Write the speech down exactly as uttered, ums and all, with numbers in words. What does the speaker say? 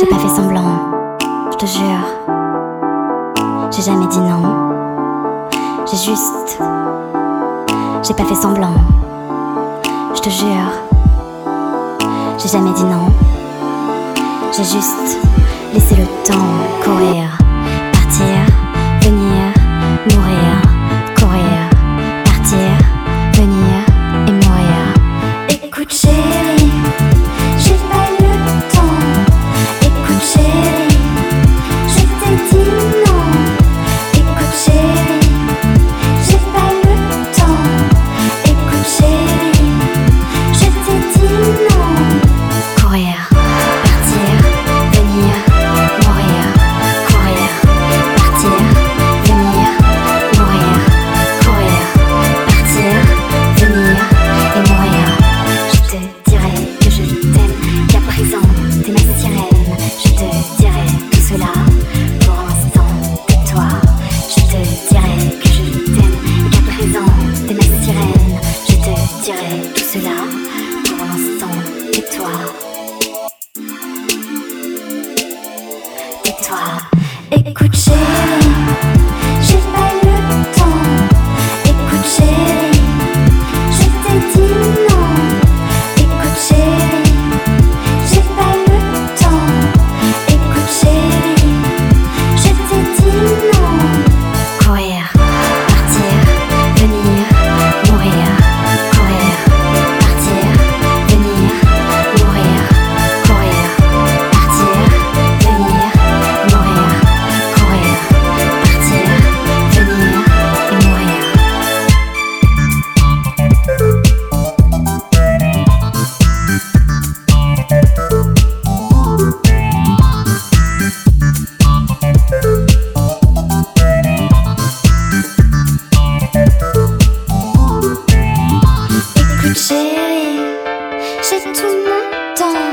pas fait semblant, je te jure. J'ai jamais dit non. J'ai juste... J'ai pas fait semblant, je te jure. J'ai jamais dit non. J'ai juste laissé le temps courir. Partir, venir, mourir. Courir, partir, venir et mourir. Écoute chérie, j'ai pas eu le temps. Écoute chérie, je t'ai dit non. Écoute chérie, j'ai pas eu le temps. Écoute chérie, je t'ai dit non. Courir, partir, venir, mourir. Courir, partir, venir, mourir. Courir, partir, venir et mourir. Je te dirai que je t'aime, qu'à présent t'es ma sirène. Je te dirai tout cela, pour l'instant tais-toi. Je te dirai que je t'aime, qu'à présent t'es ma sirène. Je te dirai tout cela, pour l'instant tais-toi. Tais-toi. Écoute chérie, j'ai pas eu le temps. Écoute chérie, je t'ai dit non. Écoute chérie, j'ai pas eu le temps. Écoute chérie, je t'ai dit non. Courir, partir, venir, mourir. Courir, partir, venir, mourir. Courir, partir, venir, mourir. Courir, partir, venir et mourir. Écoute chérie, j'ai tout mon temps.